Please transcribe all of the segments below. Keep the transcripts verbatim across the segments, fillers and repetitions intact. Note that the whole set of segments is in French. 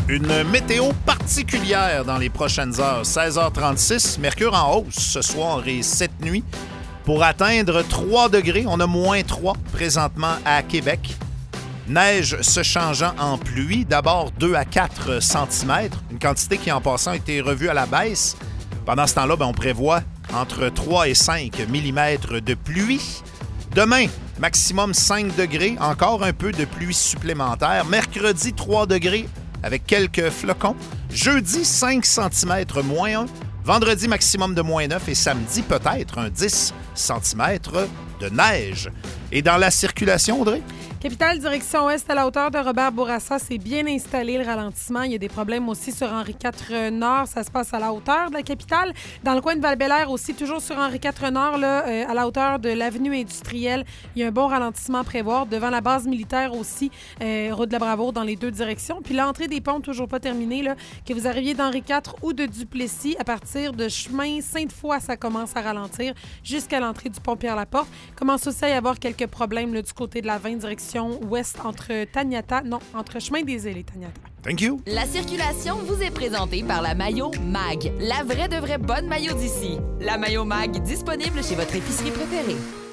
Une météo particulière dans les prochaines heures. seize heures trente-six, mercure en hausse ce soir et cette nuit pour atteindre trois degrés. On a moins trois présentement à Québec. Neige se changeant en pluie, d'abord deux à quatre centimètres, une quantité qui en passant a été revue à la baisse. Pendant ce temps-là, ben, on prévoit entre trois et cinq millimètres de pluie. Demain, maximum cinq degrés, encore un peu de pluie supplémentaire. Mercredi, trois degrés avec quelques flocons. Jeudi, cinq centimètres moins un. Vendredi, maximum de moins neuf. Et samedi, peut-être un dix centimètres de neige. Et dans la circulation, Audrey? Capitale, direction ouest à la hauteur de Robert Bourassa, c'est bien installé le ralentissement. Il y a des problèmes aussi sur Henri quatre Nord. Ça se passe à la hauteur de la capitale. Dans le coin de Val-Bélair aussi, toujours sur Henri quatre Nord, là, euh, à la hauteur de l'avenue industrielle. Il y a un bon ralentissement à prévoir. Devant la base militaire aussi, euh, route de la Bravoure dans les deux directions. Puis l'entrée des ponts, toujours pas terminée. Là, que vous arriviez d'Henri quatre ou de Duplessis, à partir de chemin Sainte-Foy, ça commence à ralentir jusqu'à l'entrée du pont Pierre-Laporte. Commence aussi à y avoir quelques problèmes là, du côté de la vingt direction ouest entre Taniata, non, entre Chemin des Îles et Taniata. Thank you. La circulation vous est présentée par la Maillot Mag, la vraie de vraie bonne maillot d'ici. La Maillot Mag, disponible chez votre épicerie préférée.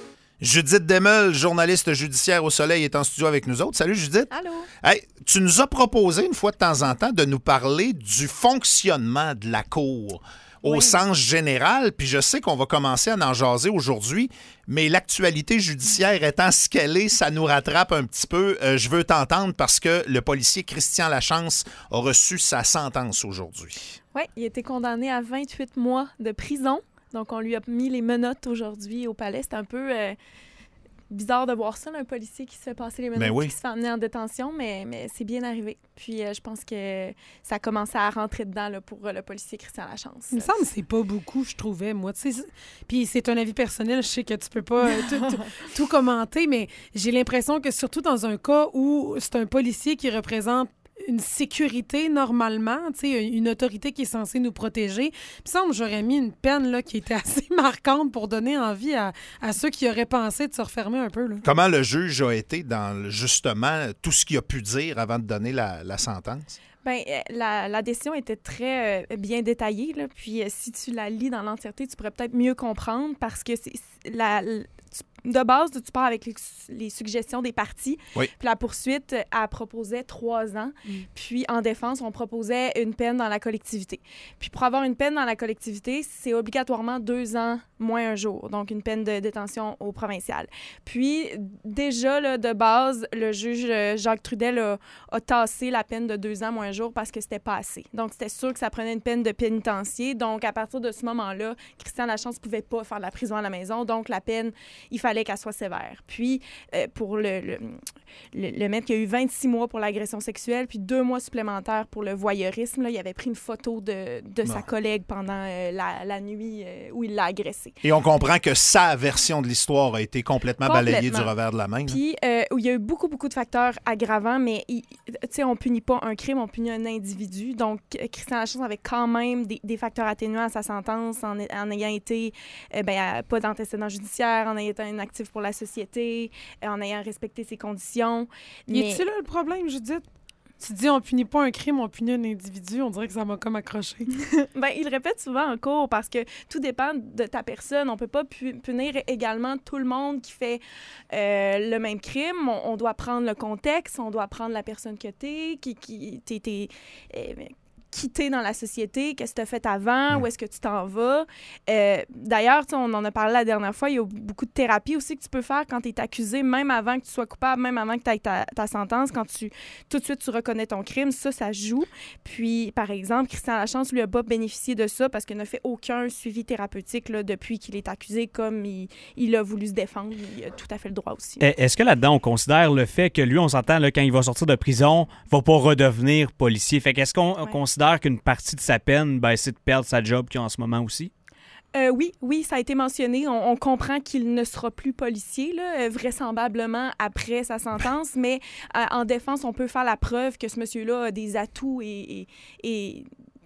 Judith Demel, journaliste judiciaire au Soleil, est en studio avec nous autres. Salut Judith. Allô. Hey, tu nous as proposé une fois de temps en temps de nous parler du fonctionnement de la Cour au oui. sens général, puis je sais qu'on va commencer à en jaser aujourd'hui, mais l'actualité judiciaire étant ce qu'elle est, ça nous rattrape un petit peu. Euh, je veux t'entendre parce que le policier Christian Lachance a reçu sa sentence aujourd'hui. Oui, il a été condamné à vingt-huit mois de prison. Donc, on lui a mis les menottes aujourd'hui au palais. C'est un peu euh, bizarre de voir ça, là, un policier qui se fait passer les menottes, oui. qui se fait emmener en détention, mais, mais c'est bien arrivé. Puis, euh, je pense que ça a commencé à rentrer dedans là, pour euh, le policier Christian Lachance. Il me semble que c'est pas beaucoup, je trouvais, moi. Tu sais, puis c'est un avis personnel, je sais que tu peux pas euh, tout, tout, tout commenter, mais j'ai l'impression que surtout dans un cas où c'est un policier qui représente une sécurité, normalement, une autorité qui est censée nous protéger. Il me semble que j'aurais mis une peine là, qui était assez marquante pour donner envie à, à ceux qui auraient pensé de se refermer un peu. Là. Comment le juge a été dans, justement, tout ce qu'il a pu dire avant de donner la, la sentence? Bien, la, la décision était très euh, bien détaillée. Là, puis euh, si tu la lis dans l'entièreté, tu pourrais peut-être mieux comprendre parce que c'est, la, la de base, tu pars avec les, les suggestions des parties. Oui. Puis la poursuite, elle proposait trois ans. Mm. Puis en défense, on proposait une peine dans la collectivité. Puis pour avoir une peine dans la collectivité, c'est obligatoirement deux ans moins un jour. Donc une peine de détention au provincial. Puis déjà, là, de base, le juge Jacques Trudel a, a tassé la peine de deux ans moins un jour parce que c'était pas assez. Donc c'était sûr que ça prenait une peine de pénitencier. Donc à partir de ce moment-là, Christian Lachance ne pouvait pas faire de la prison à la maison. Donc la peine, il fallait qu'elle soit sévère. Puis, euh, pour le, le, le, le maître, il y a eu vingt-six mois pour l'agression sexuelle, puis deux mois supplémentaires pour le voyeurisme. Là, il avait pris une photo de, de sa collègue pendant euh, la, la nuit euh, où il l'a agressée. Et on comprend que sa version de l'histoire a été complètement, complètement. balayée du revers de la main. Puis, euh, il y a eu beaucoup, beaucoup de facteurs aggravants, mais tu sais, on punit pas un crime, on punit un individu. Donc, Christian Lachance avait quand même des, des facteurs atténuants à sa sentence en, en ayant été, euh, ben, pas d'antécédent judiciaire, en ayant été un actif pour la société, en ayant respecté ses conditions. Mais... Y a-tu là le problème, Judith? Tu dis on punit pas un crime, on punit un individu. On dirait que ça m'a comme accroché. Bien, il le répète souvent en cours parce que tout dépend de ta personne. On peut pas pu- punir également tout le monde qui fait euh, le même crime. On, on doit prendre le contexte, on doit prendre la personne que t'es, qui, qui t'es... t'es euh, quitter dans la société, qu'est-ce que tu as fait avant, mmh. où est-ce que tu t'en vas. Euh, d'ailleurs, on en a parlé la dernière fois, il y a beaucoup de thérapies aussi que tu peux faire quand tu es accusé, même avant que tu sois coupable, même avant que tu aies ta, ta sentence, quand tu tout de suite tu reconnais ton crime, ça, ça joue. Puis, par exemple, Christian Lachance, lui, n'a pas bénéficié de ça parce qu'il n'a fait aucun suivi thérapeutique là, depuis qu'il est accusé, comme il, il a voulu se défendre. Il a tout à fait le droit aussi. Là. Est-ce que là-dedans, on considère le fait que lui, on s'entend, là, quand il va sortir de prison, va pas redevenir policier? Fait qu'est-ce qu'on ouais. considère qu'une partie de sa peine, ben, c'est de perdre sa job qu'il a en ce moment aussi? Euh, oui, oui, ça a été mentionné. On, on comprend qu'il ne sera plus policier, là, euh, vraisemblablement après sa sentence, mais euh, en défense, on peut faire la preuve que ce monsieur-là a des atouts et, et, et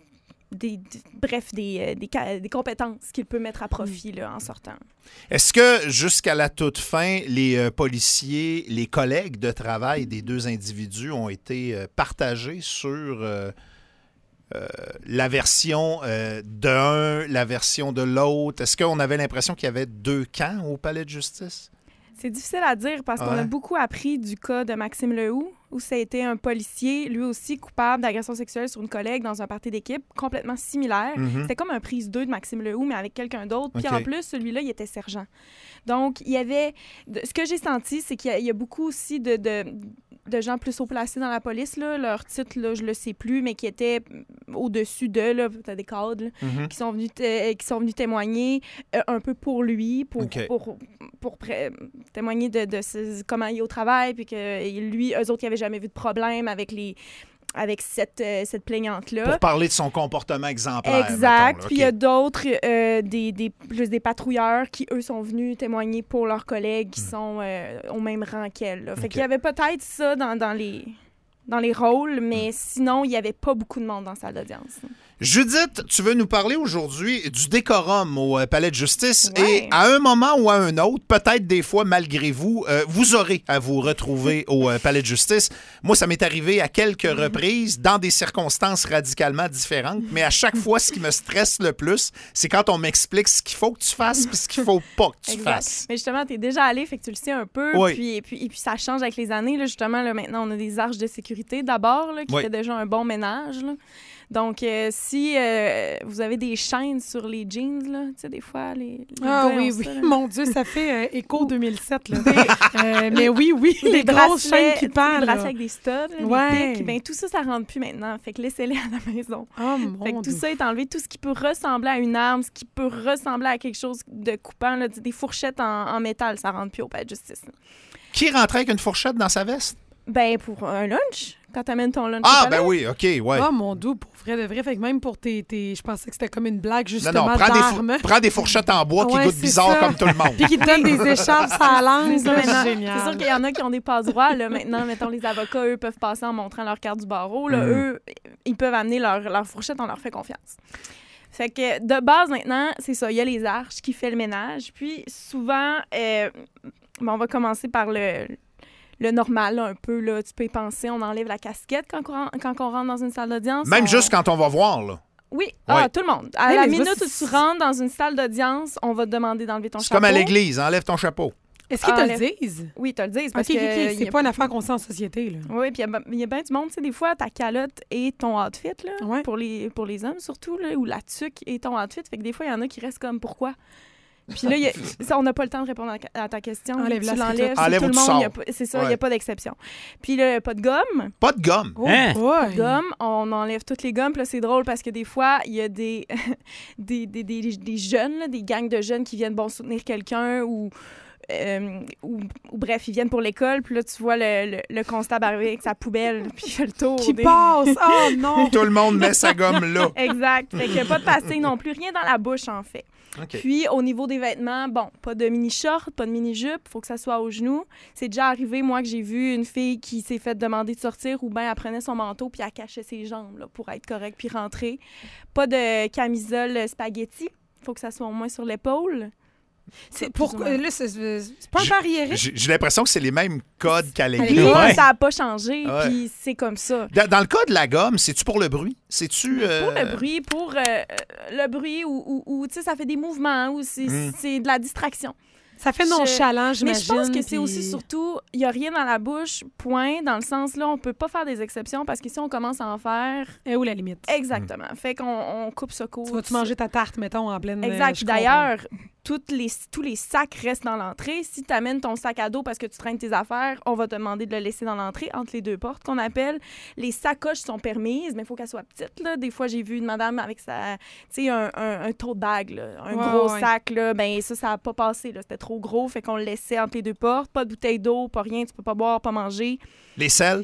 des, des bref, des, des, des compétences qu'il peut mettre à profit là, en sortant. Est-ce que, jusqu'à la toute fin, les euh, policiers, les collègues de travail des deux individus ont été euh, partagés sur euh, euh, la version euh, d'un, la version de l'autre? Est-ce qu'on avait l'impression qu'il y avait deux camps au palais de justice? C'est difficile à dire parce qu'on ouais. a beaucoup appris du cas de Maxime Lehoux, où ça a été un policier, lui aussi coupable d'agression sexuelle sur une collègue dans un party d'équipe, complètement similaire. Mm-hmm. C'était comme un prise deux de Maxime Lehoux, mais avec quelqu'un d'autre. Puis okay. en plus, celui-là, il était sergent. Donc, il y avait... De... Ce que j'ai senti, c'est qu'il y a, il y a beaucoup aussi de... de... de gens plus haut placés dans la police, là. Leur titre, là, je le sais plus, mais qui étaient au-dessus d'eux, là, t'as des cadres, là, mm-hmm. qui, sont venus t- qui sont venus témoigner euh, un peu pour lui, pour, okay. pour, pour, pour pré- témoigner de, de ce, comment il est au travail, puis que lui, eux autres, ils n'avaient jamais vu de problème avec les... avec cette, euh, cette plaignante-là. Pour parler de son comportement exemplaire. Exact. Mettons, Puis il okay. y a d'autres, euh, des, des, plus des patrouilleurs qui, eux, sont venus témoigner pour leurs collègues qui mm. sont euh, au même rang qu'elle. Là. Fait okay. qu'il y avait peut-être ça dans, dans, les, dans les rôles, mais mm. sinon, il n'y avait pas beaucoup de monde dans la salle d'audience. Judith, tu veux nous parler aujourd'hui du décorum au euh, palais de justice ouais. et à un moment ou à un autre, peut-être des fois malgré vous, euh, vous aurez à vous retrouver au euh, palais de justice. Moi, ça m'est arrivé à quelques mm-hmm. reprises dans des circonstances radicalement différentes, mais à chaque fois, ce qui me stresse le plus, c'est quand on m'explique ce qu'il faut que tu fasses et ce qu'il faut pas que tu exact. fasses. Mais justement, tu es déjà allé, fait que tu le sais un peu, oui. puis, et, puis, et puis ça change avec les années. Là, justement, là, maintenant, on a des arches de sécurité d'abord là, qui oui. fait déjà un bon ménage. Là. Donc, euh, si euh, vous avez des chaînes sur les jeans, là, tu sais, des fois, les, les Ah gars oui, ont oui. ça, là. Mon Dieu, ça fait euh, écho deux mille sept, là. euh, mais oui, oui, les, les grosses chaînes qui parlent. Les bracelets avec des studs, là, ouais. des pics, ben, tout ça, ça rentre plus maintenant. Fait que laissez-les à la maison. Oh mon Fait que Dieu. tout ça est enlevé. Tout ce qui peut ressembler à une arme, ce qui peut ressembler à quelque chose de coupant, là, des fourchettes en, en métal, ça rentre plus au palais de justice. Là. Qui rentrait avec une fourchette dans sa veste? Ben, pour un lunch, quand t'amènes ton lunch. Ah, ben oui, OK, ouais. Oh mon Dieu, pour vrai de vrai. Fait que même pour tes. tes je pensais que c'était comme une blague, justement, non, non, prends d'armes. Des, prends des fourchettes en bois qui ouais, goûtent bizarre ça. comme tout le monde. Puis qui te donnent des écharpes à la langue. C'est, c'est génial. C'est sûr qu'il y en a qui ont des passe-droits. Là, maintenant, mettons, les avocats, eux, peuvent passer en montrant leur carte du barreau. Là, mm. Eux, ils peuvent amener leur, leur fourchette, on leur fait confiance. Fait que de base, maintenant, c'est ça. Il y a les arches qui fait le ménage. Puis souvent, euh, ben, on va commencer par le... le normal, là, un peu, là, tu peux y penser, on enlève la casquette quand on, quand on rentre dans une salle d'audience. Même on... juste quand on va voir, là. Oui, ah, ouais. tout le monde. À oui, la mais minute ça, où tu rentres dans une salle d'audience, on va te demander d'enlever ton c'est chapeau. C'est comme à l'église, enlève ton chapeau. Est-ce qu'ils te enlève... le disent? Oui, ils te le disent. Parce OK, OK, que OK. C'est a... pas une affaire qu'on sait en société, là. Oui, puis il y a, a bien du monde, tu sais, des fois, ta calotte et ton outfit, là, ouais. pour, les, pour les hommes surtout, là, ou la tuque et ton outfit. Fait que des fois, il y en a qui restent comme, pourquoi? Puis là, y a, ça, on n'a pas le temps de répondre à, à ta question. Enlève tu l'enlèves, c'est Enlève tout ou le tu monde. sors. A, c'est ça, il ouais. n'y a pas d'exception. Puis là, pas de gomme. Pas de gomme. Oh, hein? Pas de gomme. On enlève toutes les gommes. Puis là, c'est drôle parce que des fois, il y a des, des, des, des, des jeunes, là, des gangs de jeunes qui viennent bon soutenir quelqu'un ou... Euh, ou, ou bref, ils viennent pour l'école, puis là, tu vois le, le, le constable arriver avec sa poubelle, puis il fait le tour. Qui des... passe! Oh non! Tout le monde met sa gomme là. Exact. Fait qu'il n'y a pas de pastilles non plus, rien dans la bouche, en fait. Okay. Puis, au niveau des vêtements, bon, pas de mini-short, pas de mini-jupe, il faut que ça soit aux genoux. C'est déjà arrivé, moi, que j'ai vu une fille qui s'est fait demander de sortir ou bien elle prenait son manteau puis elle cachait ses jambes là, pour être correcte puis rentrer. Pas de camisole spaghetti, il faut que ça soit au moins sur l'épaule. C'est pourquoi là c'est, c'est pas un peu arriéré. J'ai, j'ai l'impression que c'est les mêmes codes qu'à l'église. Ouais. Ça n'a pas changé, ouais. Puis c'est comme ça. Dans, dans le cas de la gomme, c'est-tu pour le bruit? C'est-tu... Euh... Pour le bruit, pour euh, le bruit ou, ou, ou tu sais, ça fait des mouvements ou c'est, mm. c'est de la distraction. Ça fait nonchalant, je... j'imagine. Mais je pense que puis... c'est aussi surtout, il n'y a rien dans la bouche, point, dans le sens là, on peut pas faire des exceptions parce que si on commence à en faire... Et où la limite? Exactement. Mm. Fait qu'on on coupe ce cours. Tu vas-tu manger ta tarte, mettons, en pleine... Exact. D'ailleurs, toutes les, tous les sacs restent dans l'entrée. Si tu amènes ton sac à dos parce que tu traînes tes affaires, on va te demander de le laisser dans l'entrée, entre les deux portes qu'on appelle. Les sacoches sont permises, mais il faut qu'elles soient petites. Là. Des fois, j'ai vu une madame avec sa, tu sais, un, un, un tote bag, là, un ouais, gros ouais. sac. Là, ben ça, ça n'a pas passé. Là. C'était trop gros, fait qu'on le laissait entre les deux portes. Pas de bouteille d'eau, pas rien. Tu peux pas boire, pas manger. Les selles?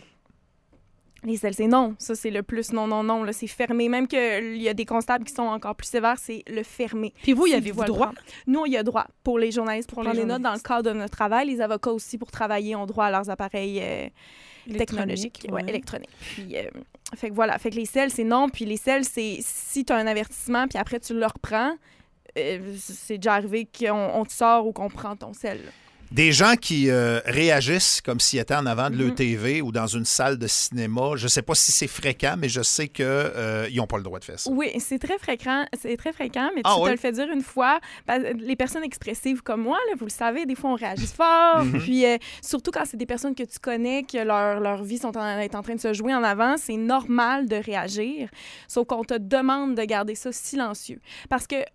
Les selles, c'est non. Ça, c'est le plus non, non, non. Là, c'est fermé. Même qu'il y a des constables qui sont encore plus sévères, c'est le fermé. Puis vous, y si avez-vous le droit? Nous, il y a droit pour les journalistes pour, pour prendre des notes dans le cadre de notre travail. Les avocats aussi, pour travailler, ont droit à leurs appareils euh, technologiques, ouais. ouais, électroniques. Puis, euh, fait que voilà. Fait que les selles, c'est non. Puis les selles, c'est si tu as un avertissement, puis après, tu le reprends, euh, c'est déjà arrivé qu'on on te sort ou qu'on prend ton sel. Là. Des gens qui euh, réagissent comme s'ils étaient en avant de Mm-hmm. l'E T V ou dans une salle de cinéma. Je ne sais pas si c'est fréquent, mais je sais qu'ils euh, n'ont pas le droit de faire ça. Oui, c'est très fréquent, c'est très fréquent, mais Ah tu oui? te le fais dire une fois. Ben, les personnes expressives comme moi, là, vous le savez, des fois, on réagit fort. Mm-hmm. Puis, euh, surtout quand c'est des personnes que tu connais, que leur, leur vie sont en, est en train de se jouer en avant, c'est normal de réagir. Sauf qu'on te demande de garder ça silencieux. Parce que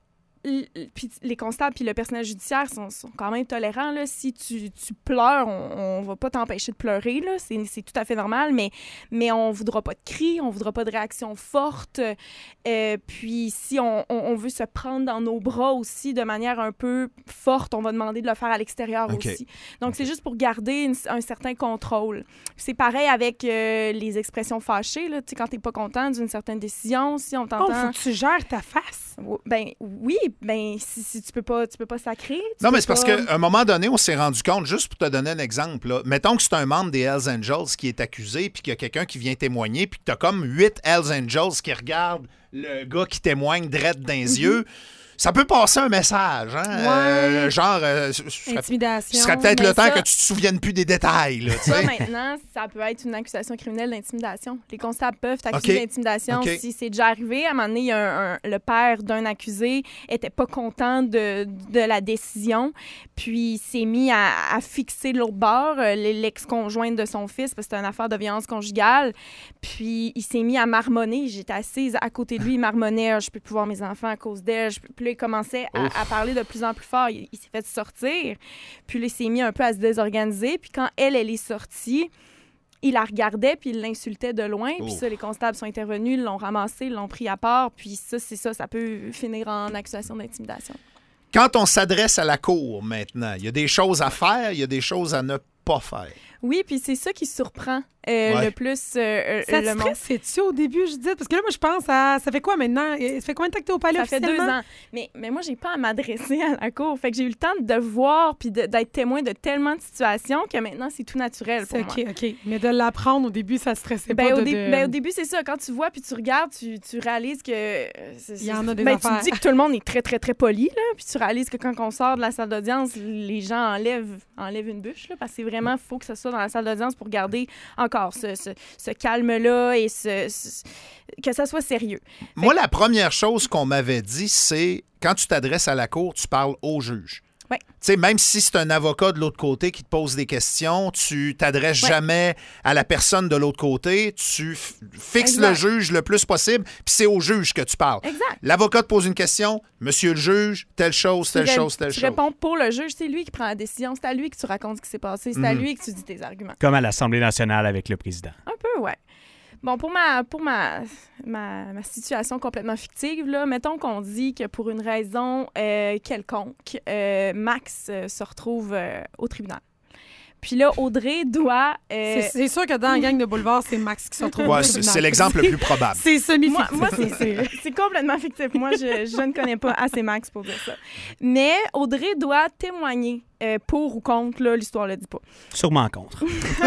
puis les constables puis le personnel judiciaire sont, sont quand même tolérants. Là. Si tu, tu pleures, on ne va pas t'empêcher de pleurer. Là. C'est, c'est tout à fait normal, mais, mais on ne voudra pas de cris, on ne voudra pas de réaction forte. Euh, puis si on, on, on veut se prendre dans nos bras aussi de manière un peu forte, on va demander de le faire à l'extérieur Okay. aussi. Donc, Okay. c'est juste pour garder une, un certain contrôle. Puis c'est pareil avec euh, les expressions fâchées. Là. Tu sais, quand tu n'es pas content d'une certaine décision, si on Oh, t'entend... faut que tu gères ta face. Ben oui, ben si, si tu peux pas tu peux pas sacrer. Tu Non, peux mais c'est parce pas... qu'à un moment donné, on s'est rendu compte, juste pour te donner un exemple, là, mettons que c'est un membre des Hells Angels qui est accusé, puis qu'il y a quelqu'un qui vient témoigner, puis que tu as comme huit Hells Angels qui regardent le gars qui témoigne drette dans les Mm-hmm. yeux. Ça peut passer un message, hein? Ouais. Euh, genre, euh, ce serait, Intimidation. ce serait peut-être mais le temps ça- que tu te souviennes plus des détails. Là, tu Ça, sais. maintenant, ça peut être une accusation criminelle d'intimidation. Les constables peuvent t'accuser OK. d'intimidation OK. si c'est déjà arrivé. À un moment donné, il y a un, un- le père d'un accusé était pas content de, de la décision, puis il s'est mis à, à fixer l'autre bord, euh, l'ex-conjointe de son fils, parce que c'était une affaire de violence conjugale. Puis il s'est mis à marmonner. J'étais assise à côté de lui, il marmonnait ah, « Je peux plus voir mes enfants à cause d'elle. » Je peux- Puis là, il commençait à, à parler de plus en plus fort. Il, il s'est fait sortir. Puis là, il s'est mis un peu à se désorganiser. Puis quand elle, elle est sortie, il la regardait, puis il l'insultait de loin. Puis Oh. ça, les constables sont intervenus, ils l'ont ramassé, ils l'ont pris à part. Puis ça, c'est ça, ça peut finir en accusation d'intimidation. Quand on s'adresse à la cour maintenant, il y a des choses à faire, il y a des choses à ne pas faire. Oui, puis c'est ça qui surprend euh, Ouais. le plus euh, Ça le te monde. stressait-tu au début, Judith? Parce que là, moi, je pense à... Ça fait quoi maintenant? Ça fait combien de temps que t'es au palais Ça fait deux officiellement? ans. Mais, mais moi, j'ai pas à m'adresser à la cour. Fait que j'ai eu le temps de voir puis de- d'être témoin de tellement de situations que maintenant, c'est tout naturel pour C'est moi. OK, OK. Mais de l'apprendre au début, ça te stressait Ben, pas au, de... dé- de- ben, au début, c'est ça. Quand tu vois puis tu regardes, tu, tu réalises que... euh, c'est- Il y en a des ben, tu affaires. te dis que tout le monde est très, très, très poli. Là, puis tu réalises que quand on sort de la salle d'audience, les gens enlèvent, enlèvent une bûche. Là, parce que c'est vraiment... Il faut que ce soit dans la salle d'audience pour garder encore ce, ce, ce calme-là et ce, ce- que ça soit sérieux. Moi, la première chose qu'on m'avait dit, c'est quand tu t'adresses à la cour, tu parles au juge. Ouais. Tu sais, même si c'est un avocat de l'autre côté qui te pose des questions, tu t'adresses Ouais. jamais à la personne de l'autre côté, tu f- fixes Exact. le juge le plus possible, puis c'est au juge que tu parles. Exact. L'avocat te pose une question, monsieur le juge, telle chose, telle Tu ré- chose, telle tu chose. réponds pour le juge, c'est lui qui prend la décision, c'est à lui que tu racontes ce qui s'est passé, c'est à Mhm. lui que tu dis tes arguments. Comme à l'Assemblée nationale avec le président. Un peu, ouais. Bon, pour ma pour ma, ma, ma situation complètement fictive, là, mettons qu'on dit que pour une raison euh, quelconque, euh, Max euh, se retrouve euh, au tribunal. Puis là, Audrey doit... euh, C'est c'est sûr que dans la gang de boulevard, c'est Max qui se retrouve au Ouais, c'est tribunal. c'est l'exemple le plus probable. C'est Moi, semi-fictif. moi c'est- c'est c'est complètement fictif. Moi, je, je ne connais pas assez Max pour dire ça. Mais Audrey doit témoigner euh, pour ou contre, là, l'histoire ne le dit pas. Sûrement contre.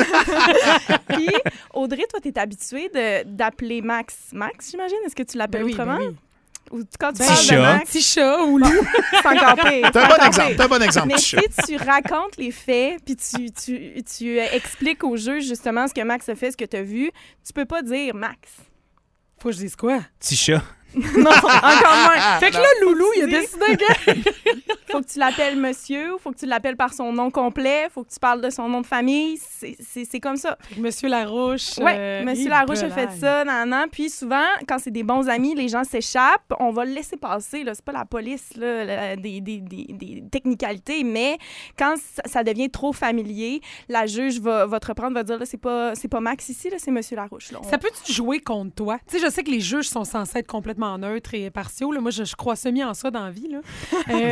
Puis, Audrey, toi, tu es habituée de- d'appeler Max Max, j'imagine? Est-ce que tu l'appelles Ben oui, autrement? ben oui. Ou quand tu Ben, parles Petit de chat. Max, Petit chat ou loup. c'est encore pire. T'as c'est un bon encore exemple, pire. t'as un bon exemple. Mais petit si chat. tu racontes les faits, puis tu, tu, tu euh, expliques au juge justement ce que Max a fait, ce que tu as vu, tu peux pas dire Max. Faut que je dise quoi? Petit chat. Non, encore moins. Fait que là, Loulou, il a décidé que... Faut que tu l'appelles monsieur, faut que tu l'appelles par son nom complet, faut que tu parles de son nom de famille. C'est- C'est c'est comme ça. Monsieur Larouche... Oui, euh, Monsieur il Larouche a fait belaille. ça, nan, nan. Puis souvent, quand c'est des bons amis, les gens s'échappent, on va le laisser passer. Là. C'est pas la police, là, la- des, des, des, des technicalités, mais quand ça, ça devient trop familier, la juge va, va te reprendre, va dire, là, c'est pas, c'est pas Max ici, là, c'est Monsieur Larouche. Là. On- Ça peut-tu jouer contre toi? Tu sais, je sais que les juges sont censés être complètement neutres et partiaux. Là. Moi, je, je crois semi en ça dans la vie. Là. Euh, mais de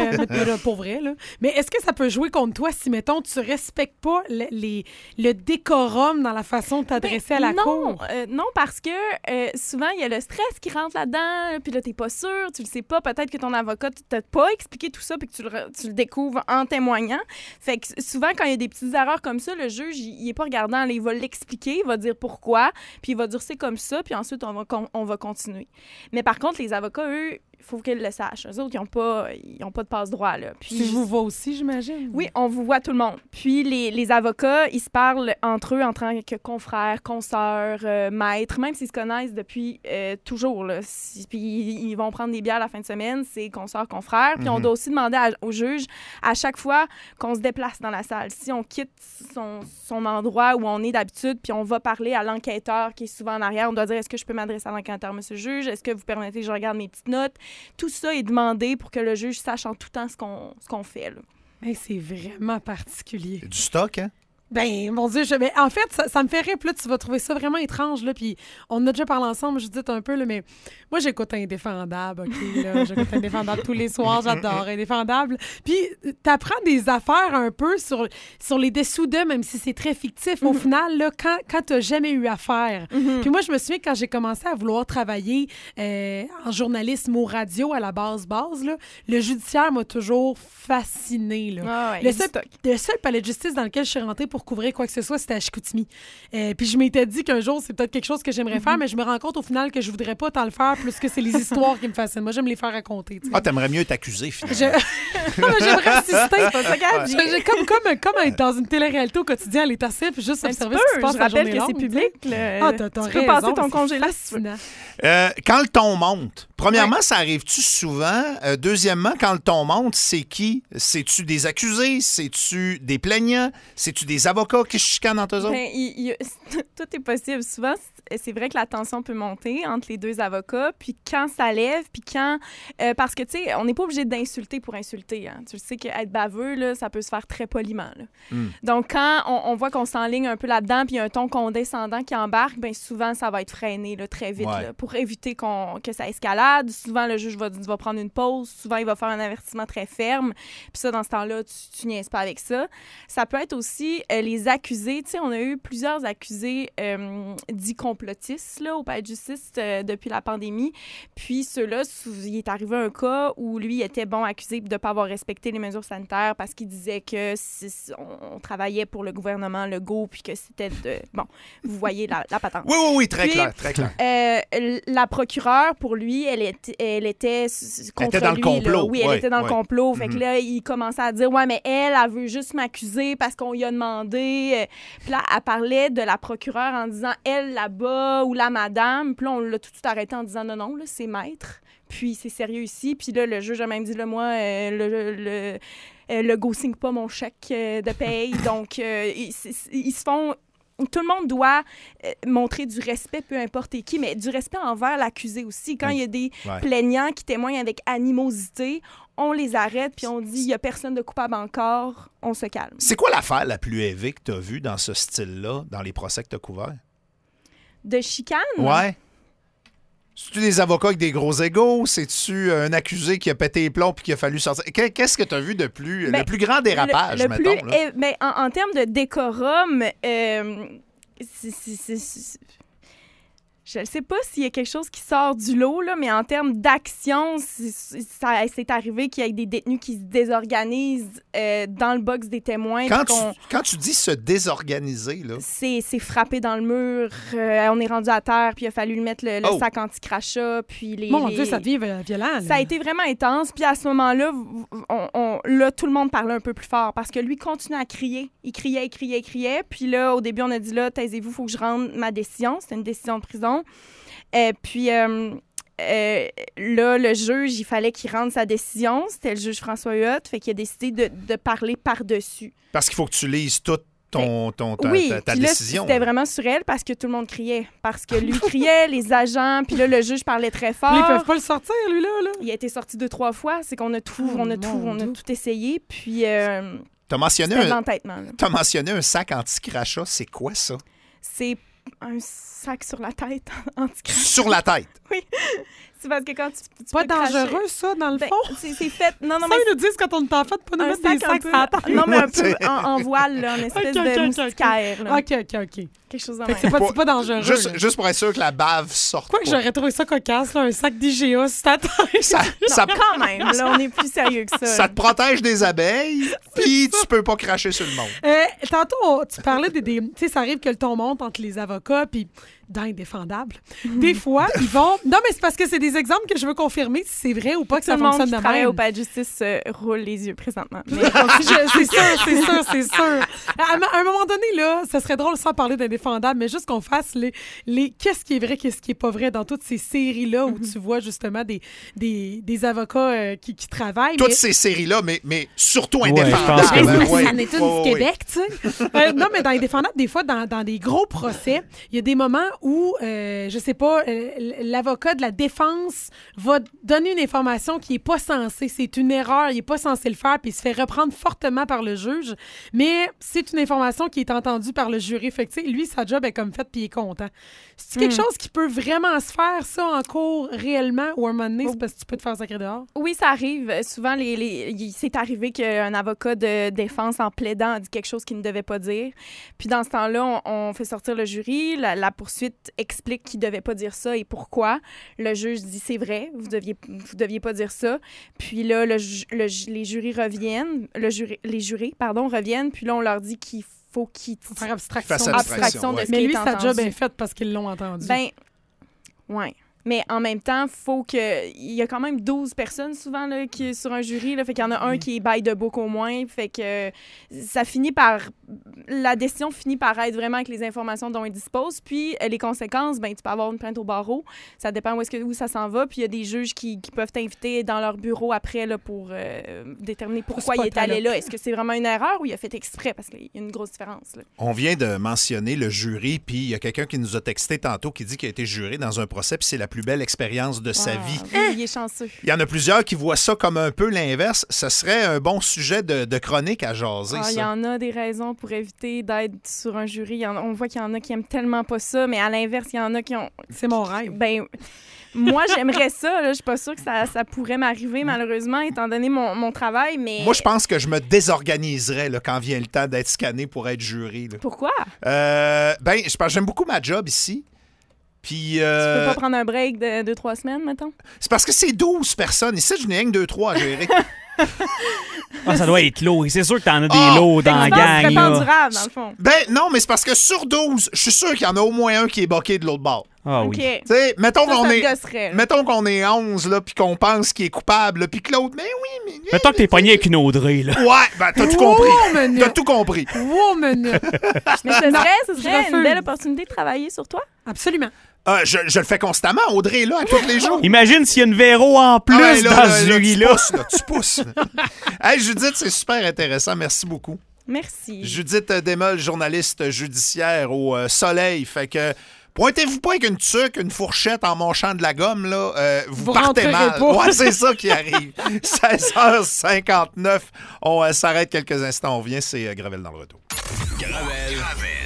là, pour vrai, là. Mais est-ce que ça peut jouer contre toi si, mettons, tu respectes pas le, les, le décorum dans la façon de t'adresser Ben, à la non, cour? euh, non, parce que euh, souvent, il y a le stress qui rentre là-dedans, puis là, t'es pas sûr, tu le sais pas, peut-être que ton avocat t'a pas expliqué tout ça, puis que tu le, tu le découvres en témoignant. Fait que souvent, quand il y a des petites erreurs comme ça, le juge, il, il est pas regardant, là, il va l'expliquer, il va dire pourquoi, puis il va dire c'est comme ça, puis ensuite, on va, on va continuer. Mais par contre, les avocats, eux, il faut qu'ils le sachent. Eux autres, ils n'ont pas, ils ont pas de passe-droit. Là. Puis, tu vous vois aussi, j'imagine? Oui, on vous voit tout le monde. Puis les, les avocats, ils se parlent entre eux en tant que confrères, consoeurs, euh, maîtres, même s'ils se connaissent depuis euh, toujours. Là. Si, puis ils vont prendre des bières la fin de semaine, c'est consoeurs, confrères. Puis mm-hmm. on doit aussi demander à, au juge à chaque fois qu'on se déplace dans la salle. Si on quitte son, son endroit où on est d'habitude, puis on va parler à l'enquêteur qui est souvent en arrière, on doit dire, est-ce que je peux m'adresser à l'enquêteur, monsieur le juge? Est-ce que vous permettez que je regarde mes petites notes? Tout ça est demandé pour que le juge sache en tout temps ce qu'on, ce qu'on fait. Là. Hey, c'est vraiment particulier. Du stock, hein? Ben, mon Dieu, je... mais en fait, ça, ça me fait rire. Puis là, tu vas trouver ça vraiment étrange. Là, puis on a déjà parlé ensemble, je dis un peu, là, mais moi, j'écoute Indéfendable, OK? Là, j'écoute Indéfendable tous les soirs, j'adore Indéfendable. Puis t'apprends des affaires un peu sur, sur les dessous d'eux, même si c'est très fictif. Au mm-hmm. final, là, quand, quand t'as jamais eu affaire. Mm-hmm. Puis moi, je me souviens, quand j'ai commencé à vouloir travailler euh, en journalisme au radio à la base base, là, le judiciaire m'a toujours fascinée. Là. Ah ouais, le, seul, le seul palais de justice dans lequel je suis rentrée pour couvrir quoi que ce soit, c'était à Chicoutimi. Euh, puis je m'étais dit qu'un jour, c'est peut-être quelque chose que j'aimerais mm-hmm. faire, mais je me rends compte au final que je voudrais pas tant le faire, plus que c'est les histoires qui me fascinent. Moi, j'aime les faire raconter. T'sais. Ah, t'aimerais mieux t'accuser, finalement. Je... non, mais j'aimerais assister. C'est pas ça qu'elle dit. J'ai comme, comme, comme être dans une télé-réalité au quotidien, aller tasser puis juste observer ce qui se passe la journée longue. Je rappelle que c'est public. Le... Ah, t'as, t'as tu raison, peux passer ton congé là. Euh, quand le ton monte, premièrement, ouais. ça arrive-tu souvent? Euh, deuxièmement, quand le ton monte, c'est qui? C'est-tu des accusés? C'est-tu des plaignants? C'est-tu des avocats qui chicanent entre eux autres? Ben, il, il, tout est possible. Souvent, c'est vrai que la tension peut monter entre les deux avocats, puis quand ça lève, puis quand... Euh, parce que, tu sais, on n'est pas obligé d'insulter pour insulter. Hein. Tu sais qu'être baveux, là, ça peut se faire très poliment. Là. Mm. Donc, quand on, on voit qu'on s'enligne un peu là-dedans, puis il y a un ton condescendant qui embarque, bien souvent, ça va être freiné là, très vite ouais. là, pour éviter qu'on, que ça escalade. Souvent, le juge va, va prendre une pause. Souvent, il va faire un avertissement très ferme. Puis ça, dans ce temps-là, tu, tu niaises pas avec ça. Ça peut être aussi euh, les accusés. Tu sais, on a eu plusieurs accusés euh, dits complotistes là, au palais de justice euh, depuis la pandémie. Puis ceux-là, il est arrivé un cas où lui il était bon accusé de ne pas avoir respecté les mesures sanitaires parce qu'il disait que si, on, on travaillait pour le gouvernement Legault puis que c'était de... Bon, vous voyez la, la patente. Oui, oui, oui, très puis, clair, très clair. Euh, la procureure, pour lui, elle était, elle était contre elle était dans lui. Le complot. Là. Oui, elle ouais, était dans ouais. le complot. Fait mm-hmm. que là, il commençait à dire « Ouais, mais elle, elle veut juste m'accuser parce qu'on lui a demandé. » Puis là, elle parlait de la procureure en disant « Elle, là-bas, ou la madame. » Puis là, on l'a tout de suite arrêté en disant « Non, non, là, c'est maître. » Puis c'est sérieux ici. Puis là, le juge a même dit, là, moi, euh, le, le, euh, le go signe pas mon chèque euh, de paye. Donc, euh, ils, ils se font... Tout le monde doit euh, montrer du respect, peu importe qui, mais du respect envers l'accusé aussi. Quand il y a des ouais. plaignants qui témoignent avec animosité, on les arrête puis on dit il n'y a personne de coupable encore, on se calme. C'est quoi l'affaire la plus élevée que tu as vue dans ce style-là, dans les procès que tu as couverts? De chicane? Ouais. C'est-tu des avocats avec des gros égos? C'est-tu un accusé qui a pété les plombs puis qui a fallu sortir? Qu'est-ce que tu as vu de plus, ben, le plus grand dérapage, le, le mettons? Plus, là? Ben, en, en termes de décorum, euh, c'est, c'est, c'est, c'est, je ne sais pas s'il y a quelque chose qui sort du lot, là, mais en termes d'action, c'est, ça, c'est arrivé qu'il y ait des détenus qui se désorganisent euh, dans le box des témoins. Quand, tu, quand tu dis se désorganiser, là... C'est, c'est frappé dans le mur, euh, on est rendu à terre, puis il a fallu lui mettre le, le oh. sac anti-crachat, puis les... Mon les... Dieu, ça devient violent. Là. Ça a été vraiment intense, puis à ce moment-là, on, on, là, tout le monde parlait un peu plus fort, parce que lui continuait à crier. Il criait, il criait, il criait, puis là, au début, on a dit, là, taisez-vous, il faut que je rende ma décision. C'était une décision de prison. Et puis euh, euh, là, le juge, il fallait qu'il rende sa décision. C'était le juge François Huot, fait qu'il a décidé de, de parler par-dessus. Parce qu'il faut que tu lises toute ton, ton, ta, oui, ta, ta puis là, décision. C'était vraiment surréel parce que tout le monde criait. Parce que lui criait, les agents, puis là, le juge parlait très fort. Puis ils peuvent pas le sortir, lui, là. là. Il a été sorti deux, trois fois. C'est qu'on a tout, oh, on a tout, on a tout essayé. Puis euh, t'as mentionné c'était un, l'entêtement. T'as mentionné un sac anti-crachat. C'est quoi ça? C'est un sac sur la tête anti-crachat. Sur la tête? Oui. C'est parce que quand tu, tu C'est pas peux cracher- dangereux, ça, dans le Ben, fond? c'est, c'est fait. Non, non, Ça, mais ils nous disent quand on est en fait de pas nous un mettre des sac un sacs peu. sur la tête. Non, mais un Ouais, peu c'est- en, en voile, là, en espèce Ok, ok, de ok, moustiquaire. Là. OK, OK, OK. Quelque chose de Fait même. que c'est pas, Pour- c'est pas dangereux. Juste, là. juste pour être sûr que la bave sorte Quoi que pas. j'aurais trouvé ça cocasse, là, un sac d'I G A sur ta tête. Ça, Non, ça, quand même, là, on est plus sérieux que ça. ça te protège des abeilles, puis tu peux pas cracher sur le monde. Euh, tantôt, on- tu parlais des... des tu sais, ça arrive que le ton monte entre les avocats, puis dans Indéfendable. Des fois, ils vont... Non, mais c'est parce que c'est des exemples que je veux confirmer si c'est vrai ou pas que Tout ça le monde fonctionne qui de travaille même. au palais de justice euh, roule les yeux présentement. Mais Je- c'est sûr, c'est sûr, c'est sûr. À, à un moment donné, là, ça serait drôle sans parler d'Indéfendable, mais juste qu'on fasse les, les qu'est-ce qui est vrai, qu'est-ce qui est pas vrai dans toutes ces séries-là où tu vois justement des, des, des avocats euh, qui, qui travaillent. Toutes mais- ces séries-là, mais, mais surtout Ouais, indéfendables. je pense que Ben, oui. c'est- Ouais, ça n'est une ouais, du ouais, Québec, tu sais. Euh, non, mais dans Indéfendable, des fois, dans, dans des gros procès, il y a des moments où, euh, je sais pas, euh, l'avocat de la défense va donner une information qui est pas censée. C'est une erreur, il est pas censé le faire, puis il se fait reprendre fortement par le juge. Mais c'est une information qui est entendue par le jury. Fait que, tu sais, lui, sa job est comme faite, puis il est content. C'est quelque chose qui peut vraiment se faire, ça, en cours, réellement, ou à un moment donné, c'est parce que tu peux te faire sacrer dehors? oui, ça arrive. Souvent, les, les, il s'est arrivé qu'un avocat de défense, en plaidant, a dit quelque chose qu'il ne devait pas dire. Puis dans ce temps-là, on, on fait sortir le jury. La, la poursuite explique qu'il ne devait pas dire ça et pourquoi. Le juge dit c'est vrai, vous deviez, vous deviez pas dire ça. Puis là, le, ju- le ju- les jurys reviennent, le jury, les jurés, pardon, reviennent. Puis là, on leur dit qu'il faut qu'ils Faut faire abstraction. Fasse de- abstraction, abstraction de ouais. ce Mais qui lui, est sa entendu. job est faite parce qu'ils l'ont entendu. Ben, ouais. Mais en même temps, faut que il y a quand même douze personnes souvent là, qui sur un jury. Là, fait qu'il y en a un qui est bail de book au moins. Fait que euh, ça finit par... La décision finit par être vraiment avec les informations dont il dispose. Puis euh, les conséquences, ben tu peux avoir une plainte au barreau. Ça dépend où, est-ce que, où ça s'en va. Puis il y a des juges qui, qui peuvent t'inviter dans leur bureau après là, pour euh, déterminer pourquoi il est spotter, allé là. là. Est-ce que c'est vraiment une erreur ou il a fait exprès? Parce qu'il y a une grosse différence. Là. On vient de mentionner le jury, puis il y a quelqu'un qui nous a texté tantôt qui dit qu'il a été juré dans un procès, puis c'est la plus belle expérience de sa Ah, vie. oui, il est chanceux. Il y en a plusieurs qui voient ça comme un peu l'inverse. Ce serait un bon sujet de, de chronique à jaser, Ah, il y ça. en a des raisons pour éviter d'être sur un jury. Il y en a- on voit qu'il y en a qui aiment tellement pas ça, mais à l'inverse, il y en a qui ont... C'est mon rêve. Ben, moi, j'aimerais ça. là. Je suis pas sûre que ça, ça pourrait m'arriver, malheureusement, étant donné mon, mon travail, mais... Moi, je pense que je me désorganiserais là, quand vient le temps d'être scanné pour être juré. là. Pourquoi? Euh, ben, je pense j'aime beaucoup ma job ici. Puis, Tu euh, peux pas prendre un break de deux, trois semaines, mettons? c'est parce que c'est douze personnes. Ici, je n'ai rien que deux, trois à gérer. Ah, ça doit être lourd. C'est sûr que t'en as des Ah! lots dans la Je pense que gang. c'est pas là. durable, dans le fond. Ben non, mais c'est parce que sur douze, je suis sûr qu'il y en a au moins un qui est boqué de l'autre bord. Ah oui. OK. Tu sais, mettons Ça, qu'on ça est... te gosserait, là. Mettons qu'on est onze, là, puis qu'on pense qu'il est coupable, là, puis que l'autre, mais oui, mais... Mettons que t'es pogné avec une Audrey, là. Ouais, ben t'as tout compris. Wow, minute. T'as tout compris. Wow, minute. Mais ce serait, ce je serait refuse. une belle opportunité de travailler sur toi. Absolument. Euh, je, je le fais constamment, Audrey, là, à tous les jours. Imagine s'il y a une Véro en plus Ah ouais, là, dans là, ce là, jury-là. Tu pousses, là, tu pousses. Hey, Judith, c'est super intéressant. Merci beaucoup. Merci. Judith Desmolles, journaliste judiciaire au euh, Soleil. Fait que... Pointez-vous pas avec une tuque, une fourchette en manchant de la gomme, là. Euh, vous, Vous partez rentrerez mal. pas. Ouais, c'est ça qui arrive. seize heures cinquante-neuf. On euh, s'arrête quelques instants. On vient, c'est euh, Gravel dans le retour. Gravel.